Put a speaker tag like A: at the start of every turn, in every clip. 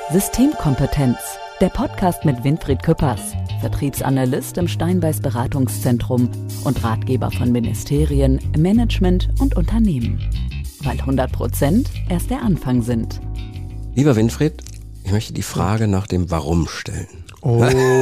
A: Systemkompetenz, der Podcast mit Winfried Küppers, Vertriebsanalyst im Steinbeiß Beratungszentrum und Ratgeber von Ministerien, Management und Unternehmen. Weil 100% erst der Anfang sind.
B: Lieber Winfried, ich möchte die Frage nach dem Warum stellen.
C: Oh,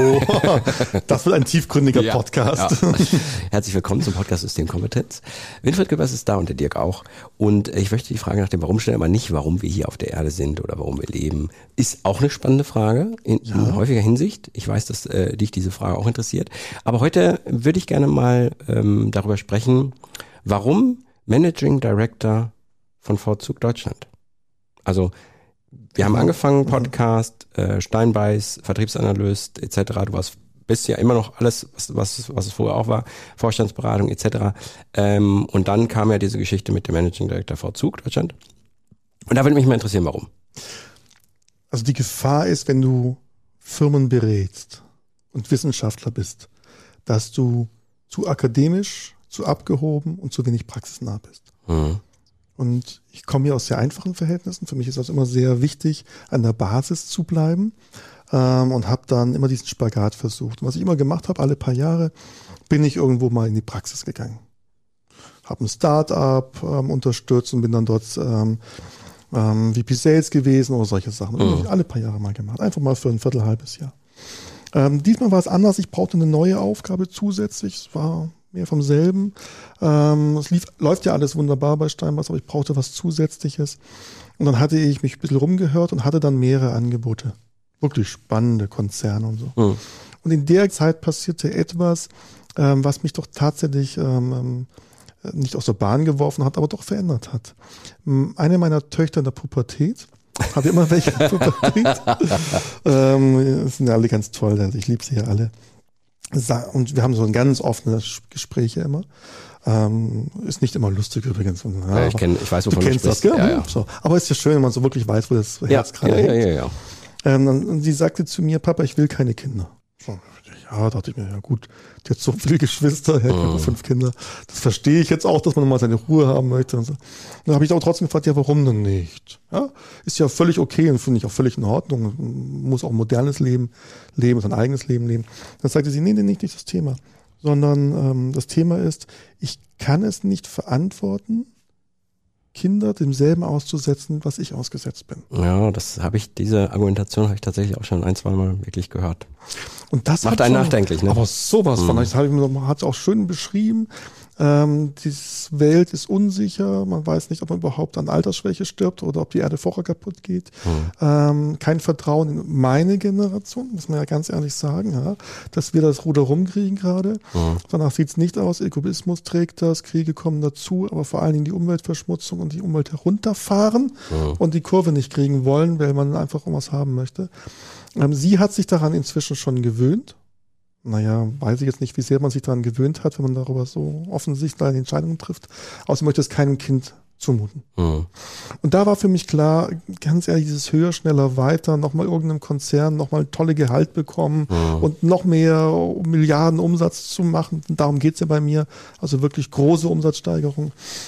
C: das wird ein tiefgründiger Podcast.
B: Ja. Herzlich willkommen zum Podcast Systemkompetenz. Winfried Küppers ist da und der Dirk auch. Und ich möchte die Frage nach dem Warum stellen, aber nicht, warum wir hier auf der Erde sind oder warum wir leben. Ist auch eine spannende Frage in häufiger Hinsicht. Ich weiß, dass dich diese Frage auch interessiert. Aber heute würde ich gerne mal darüber sprechen, warum Managing Director von Vorzug Deutschland. Also wir haben angefangen, Podcast, Steinbeiß, Vertriebsanalyst etc. Du bist ja immer noch alles, was es vorher auch war, Vorstandsberatung etc. Und dann kam ja diese Geschichte mit dem Managing Director Vorzug Deutschland. Und da würde mich mal interessieren, warum.
C: Also die Gefahr ist, wenn du Firmen berätst und Wissenschaftler bist, dass du zu akademisch, zu abgehoben und zu wenig praxisnah bist. Mhm. Und ich komme hier aus sehr einfachen Verhältnissen. Für mich ist das immer sehr wichtig, an der Basis zu bleiben und habe dann immer diesen Spagat versucht. Und was ich immer gemacht habe, alle paar Jahre, bin ich irgendwo mal in die Praxis gegangen. Habe ein Start-up unterstützt und bin dann dort VP Sales gewesen oder solche Sachen. Mhm. Alle paar Jahre mal gemacht. Einfach mal für ein halbes Jahr. Diesmal war es anders. Ich brauchte eine neue Aufgabe zusätzlich. Es war mehr vom selben. Läuft ja alles wunderbar bei Steinbeiß, aber ich brauchte was Zusätzliches. Und dann hatte ich mich ein bisschen rumgehört und hatte dann mehrere Angebote. Wirklich spannende Konzerne und so. Mhm. Und in der Zeit passierte etwas, was mich doch tatsächlich nicht aus der Bahn geworfen hat, aber doch verändert hat. Eine meiner Töchter in der Pubertät, habe immer welche in der Pubertät, sind ja alle ganz toll, also ich liebe sie ja alle. Und wir haben so ein ganz offenes Gespräch immer. Ist nicht immer lustig übrigens.
B: Ja, ich weiß, wovon
C: du kennst das, gell? Ja. So. Aber ist ja schön, wenn man so wirklich weiß, wo das Herz gerade hängt. Ja. Und sie sagte zu mir, Papa, ich will keine Kinder. So, ja, dachte ich mir, ja gut, die hat so viele Geschwister, ich habe 5 Kinder. Das verstehe ich jetzt auch, dass man mal seine Ruhe haben möchte. Und so. Dann habe ich auch trotzdem gefragt, ja, warum denn nicht? Ja, ist ja völlig okay und finde ich auch völlig in Ordnung. Man muss auch ein modernes Leben sein eigenes Leben leben. Dann sagte sie, nee, nicht das Thema. Sondern das Thema ist, ich kann es nicht verantworten, Kinder demselben auszusetzen, was ich ausgesetzt bin.
B: Ja, diese Argumentation habe ich tatsächlich auch schon 1-2 Mal wirklich gehört.
C: Und das
B: macht einen nachdenklich, ne?
C: Aber sowas von, das hat es auch schön beschrieben. Die Welt ist unsicher, man weiß nicht, ob man überhaupt an Altersschwäche stirbt oder ob die Erde vorher kaputt geht. Kein Vertrauen in meine Generation, muss man ja ganz ehrlich sagen, ja, dass wir das Ruder rumkriegen gerade. Danach sieht es nicht aus, Egoismus trägt das, Kriege kommen dazu, aber vor allen Dingen die Umweltverschmutzung und die Umwelt herunterfahren und die Kurve nicht kriegen wollen, weil man einfach irgendwas haben möchte. Sie hat sich daran inzwischen schon gewöhnt. Naja, weiß ich jetzt nicht, wie sehr man sich daran gewöhnt hat, wenn man darüber so offensichtlich eine Entscheidung trifft. Außerdem möchte es keinem Kind zumuten. Und da war für mich klar, ganz ehrlich, dieses höher, schneller, weiter, nochmal irgendeinem Konzern, nochmal tolle Gehalt bekommen und noch mehr Milliarden Umsatz zu machen. Darum geht's ja bei mir. Also wirklich große Umsatzsteigerung.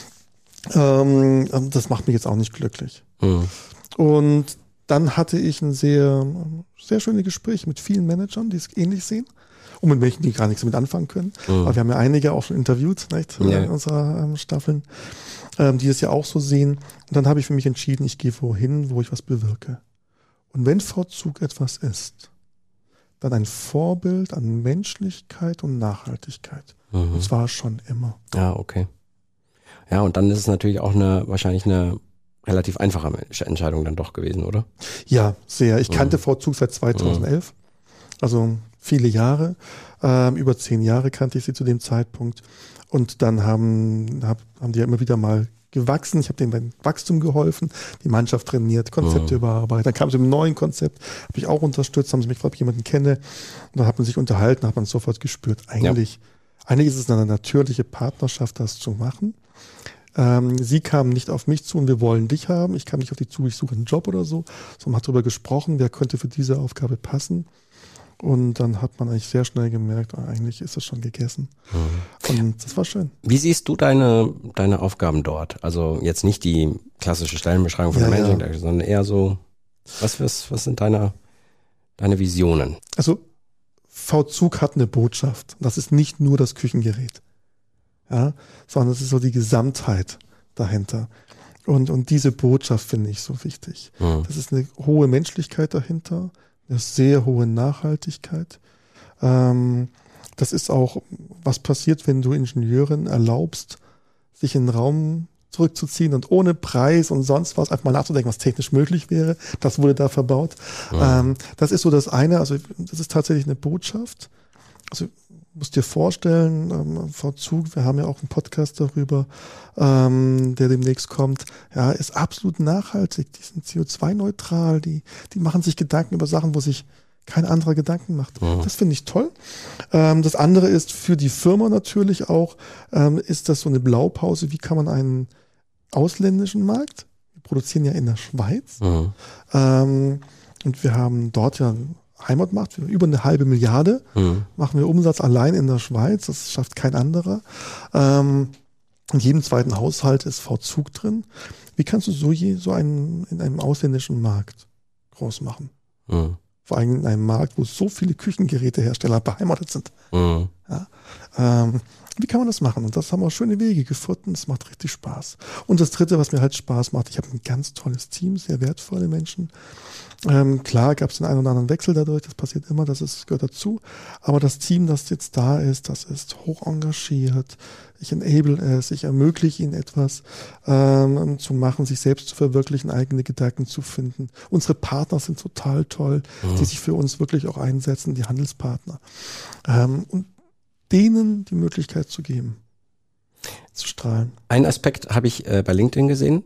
C: Das macht mich jetzt auch nicht glücklich. Und dann hatte ich ein sehr, sehr schönes Gespräch mit vielen Managern, die es ähnlich sehen. Und mit welchen, die gar nichts damit anfangen können. Aber wir haben ja einige auch schon interviewt, nicht, in unserer Staffeln, die es ja auch so sehen. Und dann habe ich für mich entschieden, ich gehe wohin, wo ich was bewirke. Und wenn Vorzug etwas ist, dann ein Vorbild an Menschlichkeit und Nachhaltigkeit. Und zwar schon immer.
B: Ja, okay. Ja, und dann ist es natürlich auch wahrscheinlich eine relativ einfache Entscheidung dann doch gewesen, oder?
C: Ja, sehr. Ich kannte Vorzug seit 2011. Also viele Jahre, über 10 Jahre kannte ich sie zu dem Zeitpunkt. Und dann haben die ja immer wieder mal gewachsen. Ich habe denen beim Wachstum geholfen, die Mannschaft trainiert, Konzepte überarbeitet. Dann kam sie mit einem neuen Konzept, habe ich auch unterstützt, haben sie mich gefragt, ob ich jemanden kenne. Und dann hat man sich unterhalten, hat man sofort gespürt. Eigentlich ist es eine natürliche Partnerschaft, das zu machen. Sie kamen nicht auf mich zu und wir wollen dich haben. Ich kam nicht auf die zu, ich suche einen Job oder so. So, man hat darüber gesprochen, wer könnte für diese Aufgabe passen. Und dann hat man eigentlich sehr schnell gemerkt, eigentlich ist das schon gegessen. Und das war schön.
B: Wie siehst du deine Aufgaben dort? Also jetzt nicht die klassische Stellenbeschreibung von der Managing Director, sondern eher so Was sind deine Visionen?
C: Also V-Zug hat eine Botschaft. Das ist nicht nur das Küchengerät, ja, sondern es ist so die Gesamtheit dahinter. Und diese Botschaft finde ich so wichtig. Das ist eine hohe Menschlichkeit dahinter, eine sehr hohe Nachhaltigkeit. Das ist auch, was passiert, wenn du Ingenieuren erlaubst, sich in den Raum zurückzuziehen und ohne Preis und sonst was einfach mal nachzudenken, was technisch möglich wäre. Das wurde da verbaut. Das ist so das eine. Also das ist tatsächlich eine Botschaft. Also musst dir vorstellen, V-Zug, wir haben ja auch einen Podcast darüber, der demnächst kommt, ja, ist absolut nachhaltig. Die sind CO2-neutral. Die machen sich Gedanken über Sachen, wo sich kein anderer Gedanken macht. Das finde ich toll. Das andere ist für die Firma natürlich auch, ist das so eine Blaupause, wie kann man einen ausländischen Markt, wir produzieren ja in der Schweiz, und wir haben dort ja Heimatmarkt, über 1,5 Milliarde machen wir Umsatz allein in der Schweiz, das schafft kein anderer. In jedem zweiten Haushalt ist V-Zug drin. Wie kannst du so einen in einem ausländischen Markt groß machen? Vor allem in einem Markt, wo so viele Küchengerätehersteller beheimatet sind. Ja, wie kann man das machen? Und das haben wir schöne Wege gefunden. Es macht richtig Spaß. Und das Dritte, was mir halt Spaß macht, ich habe ein ganz tolles Team, sehr wertvolle Menschen. Klar gab es den einen oder anderen Wechsel dadurch, das passiert immer, das gehört dazu. Aber das Team, das jetzt da ist, das ist hoch engagiert. Ich enable es, ich ermögliche ihnen etwas zu machen, sich selbst zu verwirklichen, eigene Gedanken zu finden. Unsere Partner sind total toll, die sich für uns wirklich auch einsetzen, die Handelspartner. Und denen die Möglichkeit zu geben, zu strahlen.
B: Einen Aspekt habe ich bei LinkedIn gesehen.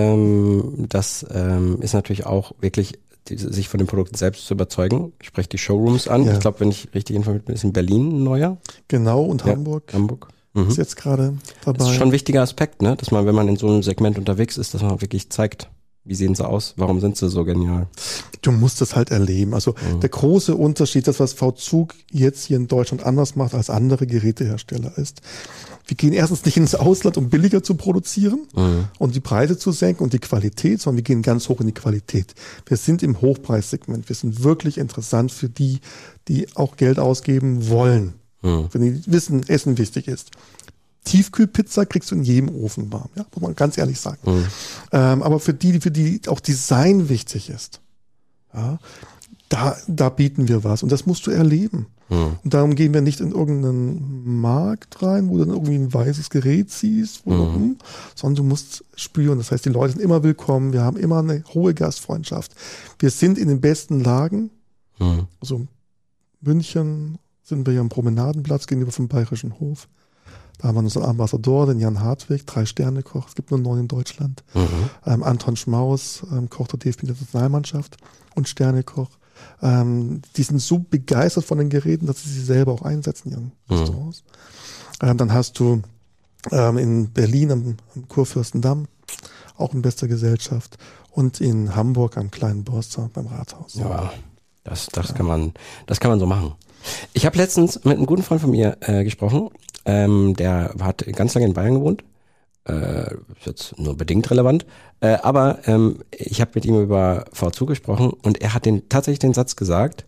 B: Das ist natürlich auch wirklich, sich von dem Produkt selbst zu überzeugen. Ich spreche die Showrooms an. Ja. Ich glaube, wenn ich richtig informiert bin, ist in Berlin ein neuer.
C: Genau, und ja, Hamburg. Ist jetzt gerade dabei. Das ist
B: schon ein wichtiger Aspekt, ne? Dass man, wenn man in so einem Segment unterwegs ist, dass man wirklich zeigt, wie sehen sie aus? Warum sind sie so genial?
C: Du musst es halt erleben. Also der große Unterschied, das was V-Zug jetzt hier in Deutschland anders macht als andere Gerätehersteller ist, wir gehen erstens nicht ins Ausland, um billiger zu produzieren und die Preise zu senken und die Qualität, sondern wir gehen ganz hoch in die Qualität. Wir sind im Hochpreissegment. Wir sind wirklich interessant für die, die auch Geld ausgeben wollen. Wenn die wissen, Essen wichtig ist. Tiefkühlpizza kriegst du in jedem Ofen warm, ja, muss man ganz ehrlich sagen. Aber für die auch Design wichtig ist, ja, da bieten wir was und das musst du erleben. Und darum gehen wir nicht in irgendeinen Markt rein, wo du dann irgendwie ein weißes Gerät siehst, sondern du musst spüren. Das heißt, die Leute sind immer willkommen, wir haben immer eine hohe Gastfreundschaft. Wir sind in den besten Lagen, also München sind wir ja am Promenadenplatz gegenüber vom Bayerischen Hof. Da haben wir unseren Ambassador, den Jan Hartwig, 3-Sterne-Koch, es gibt nur 9 in Deutschland. Anton Schmaus, Koch der DFB-Nationalmannschaft und Sternekoch. Die sind so begeistert von den Geräten, dass sie selber auch einsetzen, ihren Restaurants. Dann hast du in Berlin am Kurfürstendamm, auch in bester Gesellschaft, und in Hamburg am Kleinen Borster beim Rathaus.
B: Ja, das kann man so machen. Ich habe letztens mit einem guten Freund von mir gesprochen, der hat ganz lange in Bayern gewohnt, ist jetzt nur bedingt relevant, aber ich habe mit ihm über V-Zug gesprochen und er hat tatsächlich den Satz gesagt,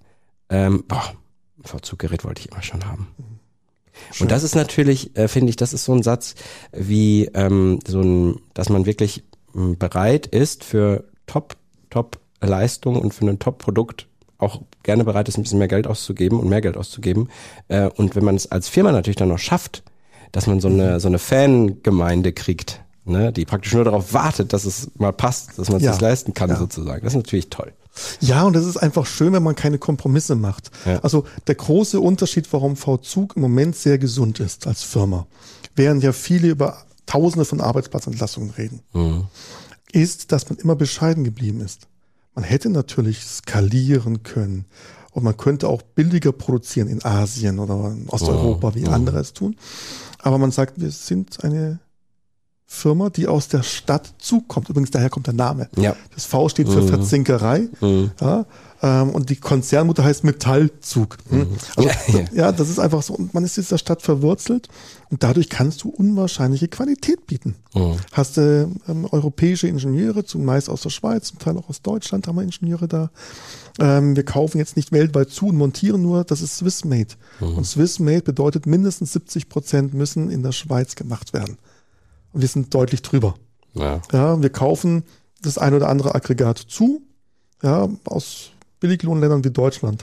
B: V-Zug-Gerät wollte ich immer schon haben. Schön. Und das ist natürlich, finde ich, das ist so ein Satz wie dass man wirklich bereit ist für Top-Leistung und für ein Top-Produkt auch gerne bereit ist, ein bisschen mehr Geld auszugeben und mehr Geld auszugeben. Und wenn man es als Firma natürlich dann noch schafft, dass man so eine Fangemeinde kriegt, ne, die praktisch nur darauf wartet, dass es mal passt, dass man es sich leisten kann, sozusagen. Das ist natürlich toll.
C: Ja, und das ist einfach schön, wenn man keine Kompromisse macht. Ja. Also der große Unterschied, warum V-Zug im Moment sehr gesund ist als Firma, während ja viele über Tausende von Arbeitsplatzentlassungen reden, ist, dass man immer bescheiden geblieben ist. Man hätte natürlich skalieren können und man könnte auch billiger produzieren in Asien oder in Osteuropa, wie andere es tun. Aber man sagt, wir sind eine Firma, die aus der Stadt zukommt. Übrigens, daher kommt der Name.
B: Ja.
C: Das V steht für Verzinkerei. Ja, und die Konzernmutter heißt Metallzug. Also, ja, das ist einfach so. Und man ist in dieser Stadt verwurzelt und dadurch kannst du unwahrscheinliche Qualität bieten. Hast du europäische Ingenieure, zumeist aus der Schweiz, zum Teil auch aus Deutschland haben wir Ingenieure da. Wir kaufen jetzt nicht weltweit zu und montieren nur, das ist Swiss-Made. Und Swiss-Made bedeutet, mindestens 70% müssen in der Schweiz gemacht werden. Und wir sind deutlich drüber. Ja, wir kaufen das ein oder andere Aggregat zu, ja, aus Billiglohnländern wie Deutschland.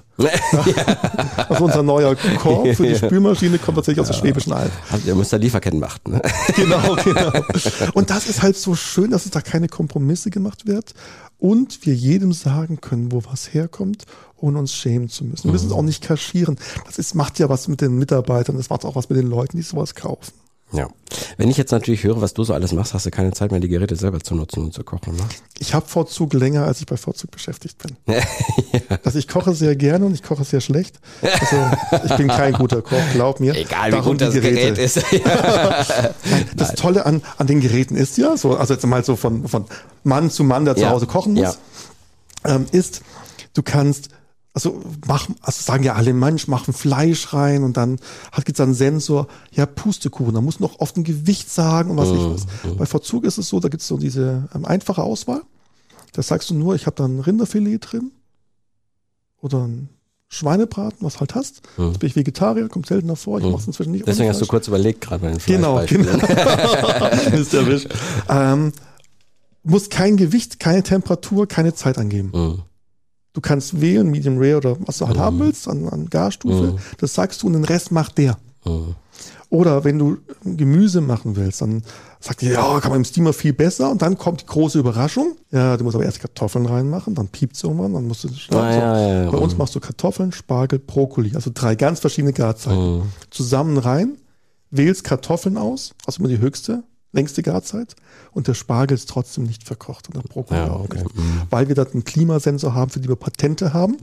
C: Also unser neuer Korb für die Spülmaschine kommt tatsächlich aus der Schwäbischen Alb.
B: Also ihr müsst da Lieferketten machen. Ne?
C: Genau. Und das ist halt so schön, dass es da keine Kompromisse gemacht wird und wir jedem sagen können, wo was herkommt, ohne uns schämen zu müssen. Wir müssen es auch nicht kaschieren. Macht ja was mit den Mitarbeitern, das macht auch was mit den Leuten, die sowas kaufen.
B: Ja. Wenn ich jetzt natürlich höre, was du so alles machst, hast du keine Zeit mehr, die Geräte selber zu nutzen und zu kochen, ne?
C: Ich habe Vorzug länger, als ich bei Vorzug beschäftigt bin. Also ich koche sehr gerne und ich koche sehr schlecht. Also ich bin kein guter Koch, glaub mir.
B: Egal wie gut das Gerät ist.
C: Das Tolle an den Geräten ist ja, so, also jetzt mal so von Mann zu Mann, der zu Hause kochen muss, ist, du kannst sagen ja alle, Mensch, machen Fleisch rein und dann gibt's einen Sensor, ja, Pustekuchen, da muss noch oft ein Gewicht sagen und was ich was. Bei Vorzug ist es so, da gibt's so diese einfache Auswahl. Da sagst du nur, ich habe da ein Rinderfilet drin oder ein Schweinebraten, was halt hast. Jetzt bin ich Vegetarier, kommt seltener vor, ich mach's inzwischen nicht.
B: Deswegen hast du kurz überlegt, gerade bei den Fleischbeispielen.
C: Genau. Ist erwischt. Muss kein Gewicht, keine Temperatur, keine Zeit angeben. Du kannst wählen, Medium Rare oder was du halt haben willst, an Garstufe. Das sagst du und den Rest macht der. Oder wenn du Gemüse machen willst, dann sagt ihr, ja, kann man im Steamer viel besser und dann kommt die große Überraschung. Ja, du musst aber erst Kartoffeln reinmachen, dann piept's irgendwann, dann musst du Bei uns machst du Kartoffeln, Spargel, Brokkoli, also 3 ganz verschiedene Garzeiten. Zusammen rein, wählst Kartoffeln aus, also immer die längste Garzeit und der Spargel ist trotzdem nicht verkocht und der Brokkoli auch nicht. Weil wir da einen Klimasensor haben, für die wir Patente haben.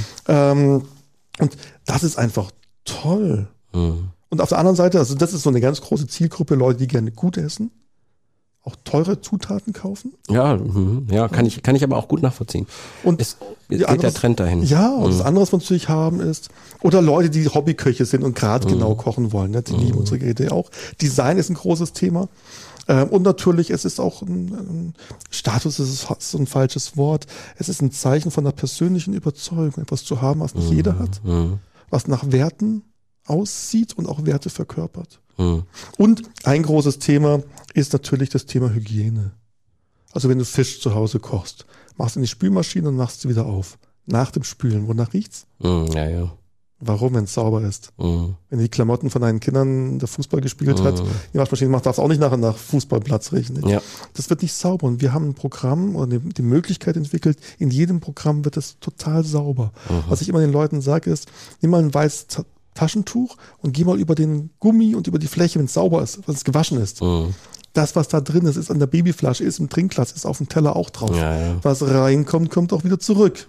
C: Und das ist einfach toll. Und auf der anderen Seite, also das ist so eine ganz große Zielgruppe, Leute, die gerne gut essen, auch teure Zutaten kaufen.
B: Ja, kann ich aber auch gut nachvollziehen. Und es geht der Trend dahin.
C: Ja, und das andere, was wir natürlich haben, ist, oder Leute, die Hobbyköche sind und gerade genau kochen wollen, ne? Die lieben unsere Geräte auch. Design ist ein großes Thema. Und natürlich, es ist auch ein Status, ist so ein falsches Wort. Es ist ein Zeichen von einer persönlichen Überzeugung, etwas zu haben, was nicht jeder hat, was nach Werten aussieht und auch Werte verkörpert. Und ein großes Thema ist natürlich das Thema Hygiene. Also wenn du Fisch zu Hause kochst, machst du in die Spülmaschine und machst sie wieder auf. Nach dem Spülen, wonach riecht's?
B: Ja.
C: Warum, wenn es sauber ist? Wenn die Klamotten von deinen Kindern der Fußball gespielt hat, die Waschmaschine macht, darf es auch nicht nach Fußballplatz riechen. Ja. Das wird nicht sauber. Und wir haben ein Programm oder die Möglichkeit entwickelt, in jedem Programm wird es total sauber. Was ich immer den Leuten sage ist, nimm mal ein weißes Taschentuch und geh mal über den Gummi und über die Fläche, wenn es sauber ist, wenn es gewaschen ist. Das, was da drin ist an der Babyflasche, ist im Trinkglas, ist auf dem Teller auch drauf. Ja. Was reinkommt, kommt auch wieder zurück.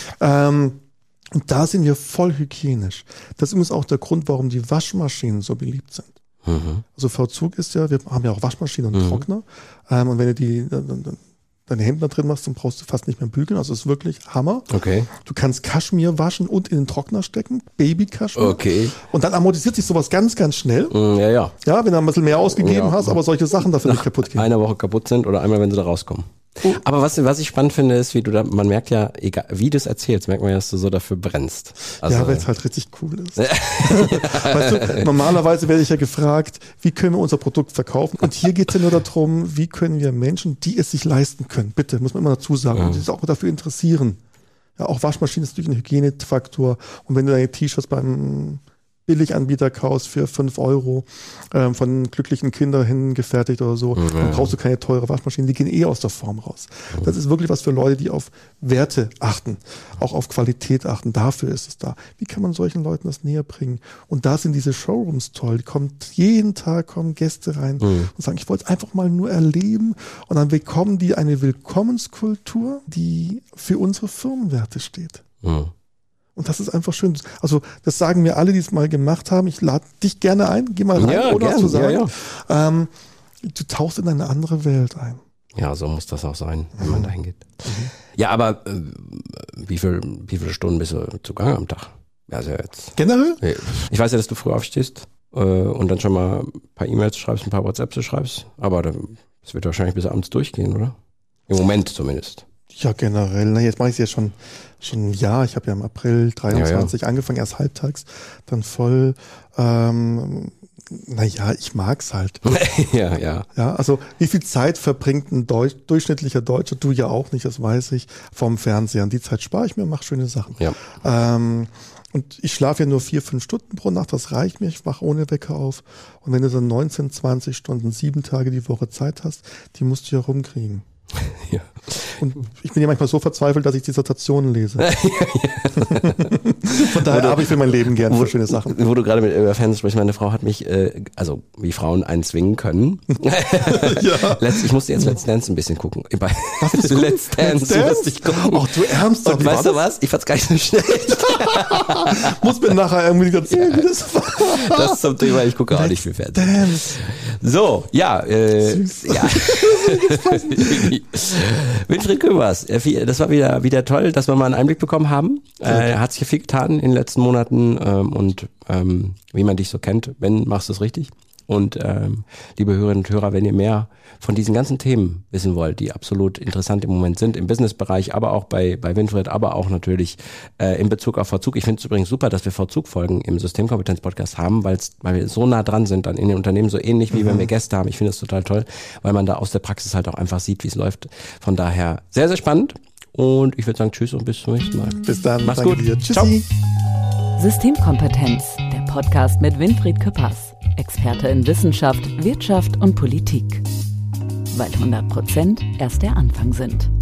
C: Und da sind wir voll hygienisch. Das ist übrigens auch der Grund, warum die Waschmaschinen so beliebt sind. Also Vorzug ist ja, wir haben ja auch Waschmaschinen und Trockner. Und wenn du deine Hemden da drin machst, dann brauchst du fast nicht mehr bügeln. Also es ist wirklich Hammer.
B: Okay.
C: Du kannst Kaschmir waschen und in den Trockner stecken. Baby-Kaschmir.
B: Okay.
C: Und dann amortisiert sich sowas ganz, ganz schnell.
B: Ja,
C: wenn du ein bisschen mehr ausgegeben hast, aber solche Sachen dafür nicht kaputt gehen.
B: Eine Woche kaputt sind oder einmal, wenn sie da rauskommen. Aber was ich spannend finde, ist, man merkt ja, egal wie du es erzählst, merkt man ja, dass du so dafür brennst.
C: Also, weil es halt richtig cool ist. Weißt du, normalerweise werde ich ja gefragt, wie können wir unser Produkt verkaufen? Und hier geht es ja nur darum, wie können wir Menschen, die es sich leisten können, bitte, muss man immer dazu sagen, und die sich auch dafür interessieren. Ja, auch Waschmaschinen ist natürlich ein Hygienefaktor. Und wenn du deine T-Shirts beim Billiganbieter kaufst für 5 Euro von glücklichen Kindern hingefertigt oder so, dann brauchst du keine teure Waschmaschine, die gehen aus der Form raus. Das ist wirklich was für Leute, die auf Werte achten, auch auf Qualität achten, dafür ist es da. Wie kann man solchen Leuten das näher bringen? Und da sind diese Showrooms toll, jeden Tag kommen Gäste rein und sagen, ich wollte es einfach mal nur erleben und dann bekommen die eine Willkommenskultur, die für unsere Firmenwerte steht. Und das ist einfach schön. Also das sagen mir alle, die es mal gemacht haben. Ich lade dich gerne ein. Geh mal rein, ohne was zu sagen. Ja. du tauchst in eine andere Welt ein.
B: Ja, so muss das auch sein, wenn man dahin geht. Ja, aber wie viele Stunden bist du zugange am Tag? Also jetzt.
C: Generell?
B: Ich weiß ja, dass du früh aufstehst und dann schon mal ein paar E-Mails schreibst, ein paar WhatsApps schreibst, aber das wird wahrscheinlich bis abends durchgehen, oder? Im Moment zumindest.
C: Ja, generell. Na, jetzt mache ich es ja schon ein Jahr. Ich habe ja im April 23 angefangen, erst halbtags, dann voll. Ich mag's halt.
B: Ja.
C: Ja, also wie viel Zeit verbringt ein durchschnittlicher Deutscher, du ja auch nicht, das weiß ich, vorm Fernseher. Und die Zeit spare ich mir und mache schöne Sachen.
B: Ja.
C: Und ich schlafe ja nur 4-5 Stunden pro Nacht, das reicht mir, ich wache ohne Wecker auf. Und wenn du so 19, 20 Stunden, 7 Tage die Woche Zeit hast, die musst du ja rumkriegen.
B: Ja.
C: Und ich bin ja manchmal so verzweifelt, dass ich Dissertationen lese. Von daher habe ich für mein Leben gern für schöne Sachen.
B: Wo du gerade über Fernsehen sprichst, meine Frau hat mich, also wie Frauen einen zwingen können.
C: Ja.
B: Ich musste jetzt Let's Dance ein bisschen gucken. Let's Dance musste ich gucken.
C: Ach, du Ärmster.
B: Und weißt du was? Ich fand's gar nicht so schlecht.
C: Muss mir nachher irgendwie erzählen, wie das war.
B: Das zum Thema, ich gucke auch nicht viel Fernsehen.
C: Dance.
B: So, ja. Ja. Winfried Köppers, das war wieder toll, dass wir mal einen Einblick bekommen haben. Hat sich viel getan in den letzten Monaten und wie man dich so kennt, machst du es richtig. Und liebe Hörerinnen und Hörer, wenn ihr mehr von diesen ganzen Themen wissen wollt, die absolut interessant im Moment sind, im Businessbereich, aber auch bei Winfried, aber auch natürlich in Bezug auf Verzug. Ich finde es übrigens super, dass wir Verzugfolgen im Systemkompetenz-Podcast haben, weil wir so nah dran sind dann in den Unternehmen, so ähnlich wie wenn wir Gäste haben. Ich finde es total toll, weil man da aus der Praxis halt auch einfach sieht, wie es läuft. Von daher sehr, sehr spannend. Und ich würde sagen, tschüss und bis zum nächsten Mal.
C: Bis dann.
B: Mach's gut.
C: Tschüssi.
A: Systemkompetenz, der Podcast mit Winfried Köppers, Experte in Wissenschaft, Wirtschaft und Politik. Weil 100% erst der Anfang sind.